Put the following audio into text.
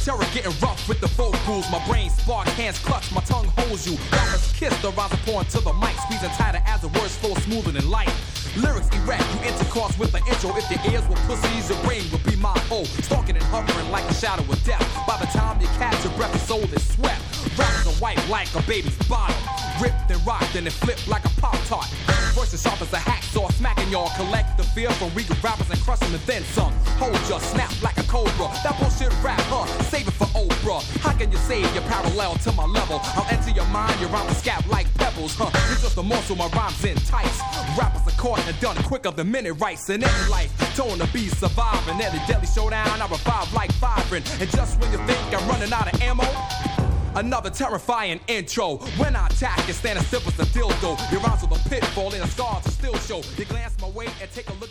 terror getting rough with the vocals. My brain spark, hands clutch, my tongue holds you. Rappers kiss, the rhymes are pouring to the mic, squeezing tighter as the words flow smoother than light. Lyrics erect, you intercourse with the intro. If your ears were pussies, your brain would be my hole. Stalking and hovering like a shadow of death. By the time you catch your breath, your soul is swept. Rappers are white like a baby's bottom. Ripped and rocked and it flipped like a Pop-Tart. Voices sharp as a hacksaw, smacking y'all. Collect the fear from weaker rappers and crush them and then some. Hold your snap like a cobra. That bullshit rap, save it for Oprah. How can you say you're parallel to my level? I'll enter your mind, your rhymes scab like pebbles, You're just a morsel, my rhymes in tights. Rappers are caught and done quicker than minute rights. In any life, tone to be surviving. At a deadly showdown, I revive like vibrant. And just when you think I'm running out of ammo, another terrifying intro. When I attack, you stand as stiff as a dildo. Your rhymes with a pitfall and the scars to still show. You glance my way and take a look.